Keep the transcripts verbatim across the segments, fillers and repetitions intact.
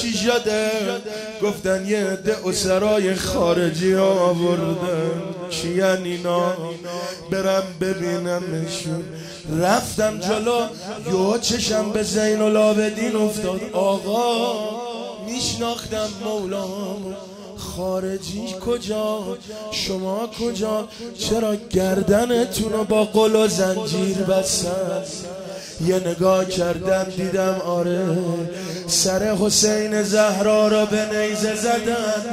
چی شده؟ گفتن یه عده اسرای خارجی آوردن. چی یعنی اینا؟ برم ببینمشون. رفتم جلو، یه چشم به زین العابدین افتاد. آقا میشناختم مولامو. خارجی کجا؟ شما کجا؟ چرا گردنتونو با قل و زنجیر بستن؟ یه نگاه کردم دیدم آره، سر حسین زهرا را به نیزه زدن،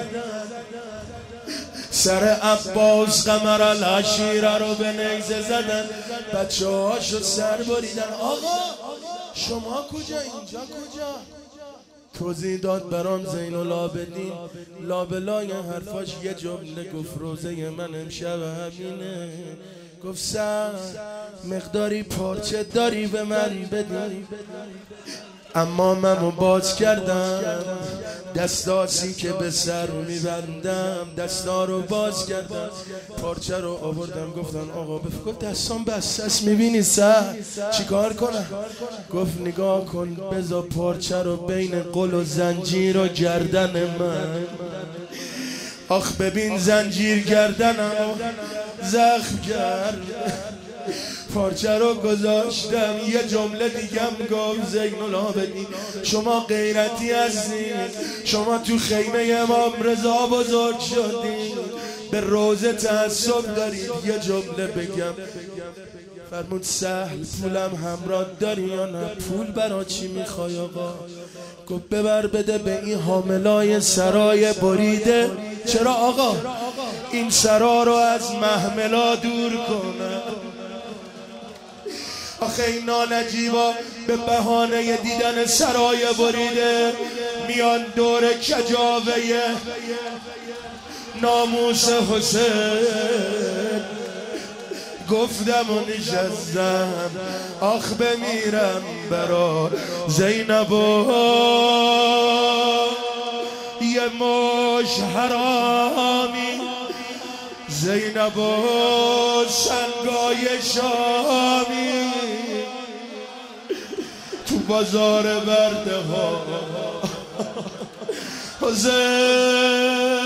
سر عباس قمر العشیره رو به نیزه زدن، بچه هاشو سر بریدن. آقا شما کجا؟ اینجا کجا؟ توضیح داد برام زین العابدین. لابلای حرفاش یه جمله گفت روزه من امشب همینه. گفت سر مقداری پارچه داری به من بدی؟ اما منو باز کردم، دستاسی که به سر میبندم دستا رو باز کردم، پارچه رو آوردم. گفتن آقا بفکر. گفت دستان بسته است میبینی سر چی کار کنم؟ گفت نگاه کن، بذار پارچه رو بین قل و زنجیر و گردن من. آخ ببین زنجیر گردنم زخم کرد. پارچه رو گذاشتم، یه جمله دیگم گفت زین العابدین شما غیرتی هستین، شما تو خیمه امام رضا بزرگ شدین، به روزه تعصب دارید. یه جمله بگم. فرمود سهل پولم همراه داری یا نه؟ پول برا چی میخوای آقا؟ گفت ببر بده به این حاملای سرای بریده. چرا آقا؟ این سرا رو از محملا دور کنه. آخه این نانجیبا به بهانه دیدن سرای بریده میان دور کجاوه ناموس حسین. گفتم و نشستم آخ بمیرم برا زینب و یه مش حرامی، زینب و سنگای شامی تو بازار برده ها حسین.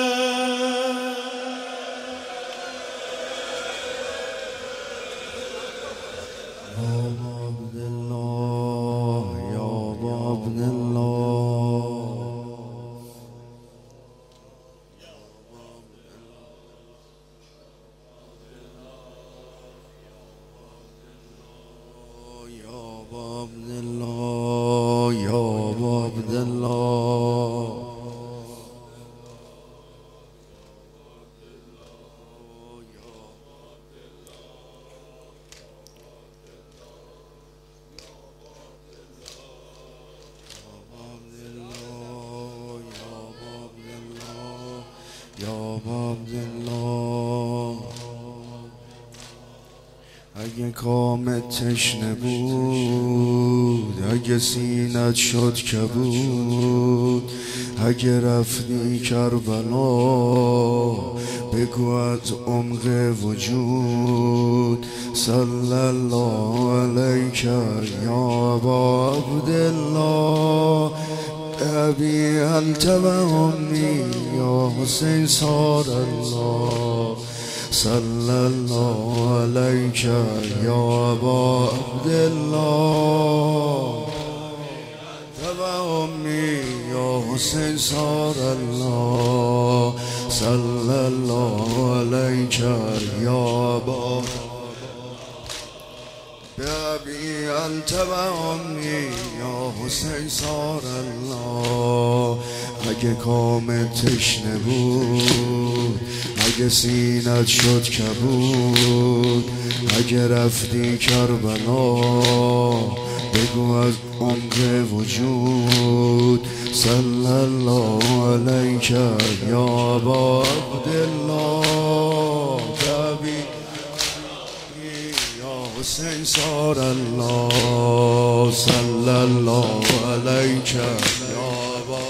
اگه کامت تشنه بود، اگه سینت شد کبود، اگه رفتی کربلا بگو از عمق وجود صلی الله علیک یا ابا عبدالله ابی انت و امی یا حسین صار الله صلی الله علیک یا ابا عبدالله و امی یا حسین صار الله صلی الله علیک یا ابا بابی انت و امی یا حسین صار الله. اگه کامت تشنه بود، اگه سینت شد کبود، اگه رفتی کربلا بگو از عمق وجود صلی الله علیک یا ابا عبدالله حسین صار الله صلی الله علیک یا ابا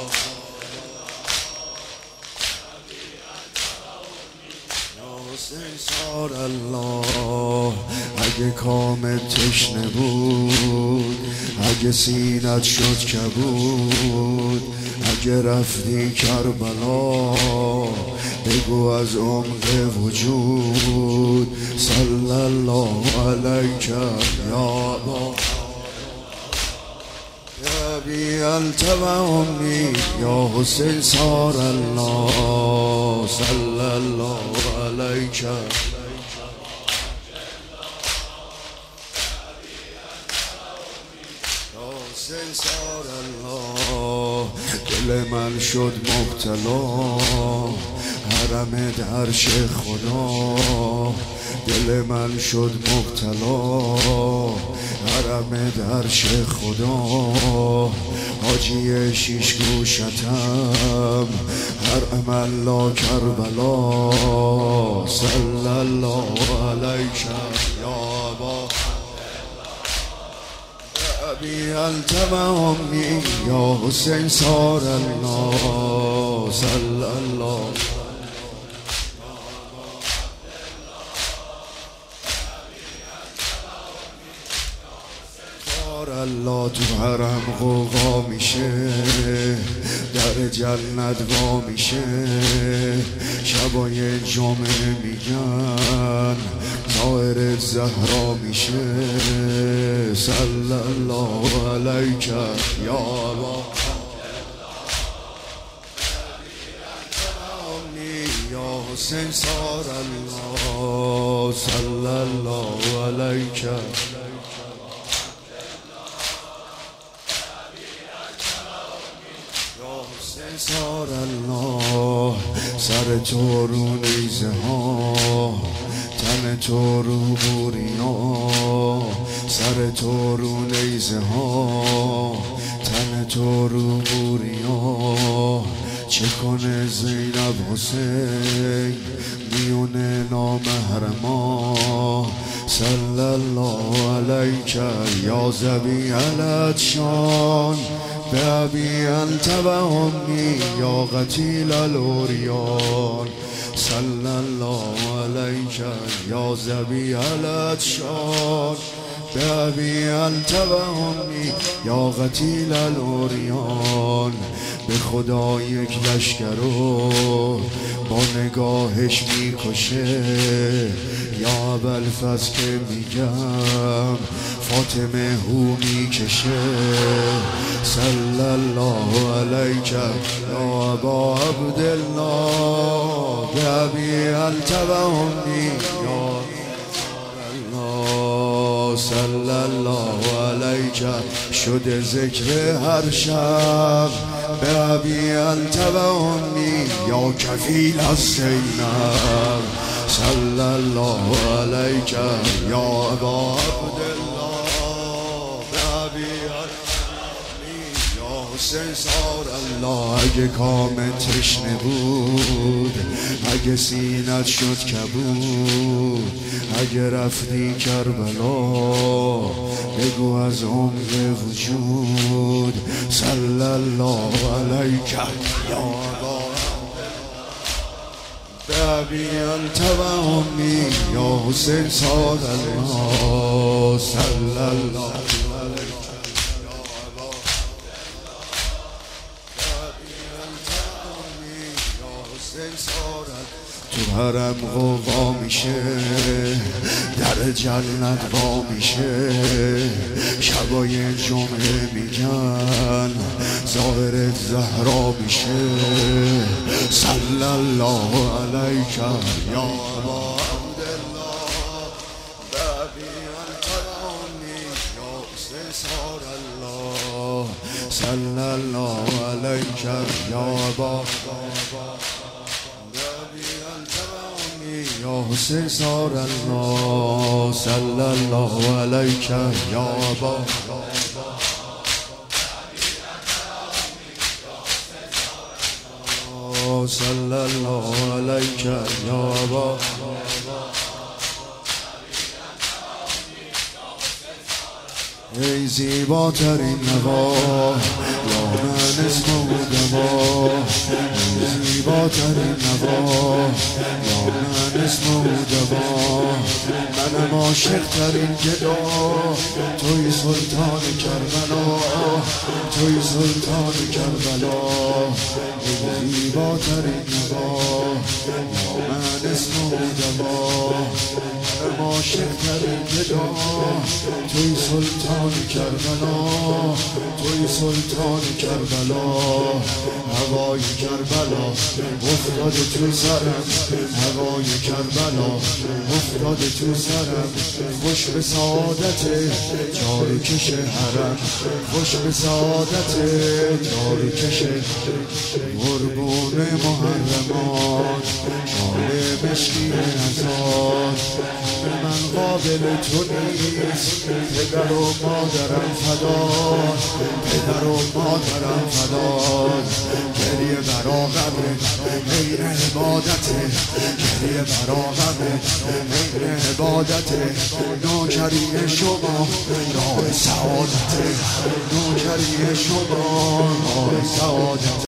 حسین صار الله. اگه کامت تشنه بود، اگه سینت شد کبود، اگه رفتی کربلا بگو از عمق وجود صلی الله علیک یا با یا بی التب امی یا حسین صار الله صلی الله علیک حسین صار الله. دل من شد مبتلا حرم عرش خدا، دل من شد مبتلا حرم عرش خدا. حاجی شیش گوشتم حرم الله کربلا صلی الله علیک یا با بی التب امی یا حسین صار الله صلی الله صار الله. تو حرم غوغا میشه در جنت وا میشه، شبای جمعه میگن ظاهر زهرا میشه صلی الله علیک یا با یا حسین صار الله صلی الله علیک صار الله. سر تو رو نیزه ها، تن تو رو بوریا، سر تو رو نیزه ها، تن تو رو بوریا. چه کنه زینب حسین میونه نامحرما صلی الله علیک یا ذبیح العطشان بابی انت و امی یا قتیل الاوریان صلی الله علیک یا ذبیح العطشان بابی انت و امی یا قتیل الاوریان. به خدا یک لشکرو با نگاهش میکشه یا ابوالفضل که میگم فاطمه هو میکشه صلی الله علیک یا ابا عبدالله بابی انت و امی یا الله صلی الله علیک. شده ذکر هر شب بابی انت و امی یا کفیل الزینب صلی الله علیک یا ابا عبدالله بابی یا حسین صار الله. اگه کام تشنه بود، اگه سینت شد کبود، اگه رفتی کربلا بگو از عمق وجود صلی الله علیک یا ابا بابی انت و امی یا حسین صار الله صلی الله علیک یا ابا بابی انت و امی یا حسین صار الله. تو حرم غوغا میشه در جنت وا میشه، شبای جمعه میگن ظاهر زهرا میشه صلی الله علیک یا ابا عبدالله بابی انت و امی یا حسین صار الله صلی الله علیک یا ابا یا حسین صار الله صلی الله علیک یا ابا صلی الله علیک یا ابا. ای زیباترین نوا یا من اسم و دوا، ای زیباترین نوا یا من اسم و دوا. منم عاشق ترین گدا، توی سلطان کربلا، توی سلطان کربلا، ای زیباترین نوا، یا من اسم و دوا. منم عاشق ترین گدا، توی سلطان کربلا، توی سلطان کربلا، هوای کربلا افتاده تو سرم، هوای کربلا افتاده تو سرم. خوش به سعادت جارو کش حرم، خوش به سعادت جارو کش قربون محرمات، شال مشکی نزاد. من قابل تو نیست، پدر و مادرم فدا، پدر و مادرم فدا. گریه برا غمه غیر عبادته، گریه برا غمه غیر عبادته. نوکری شما راه سعادته، نوکری شما راه سعادته.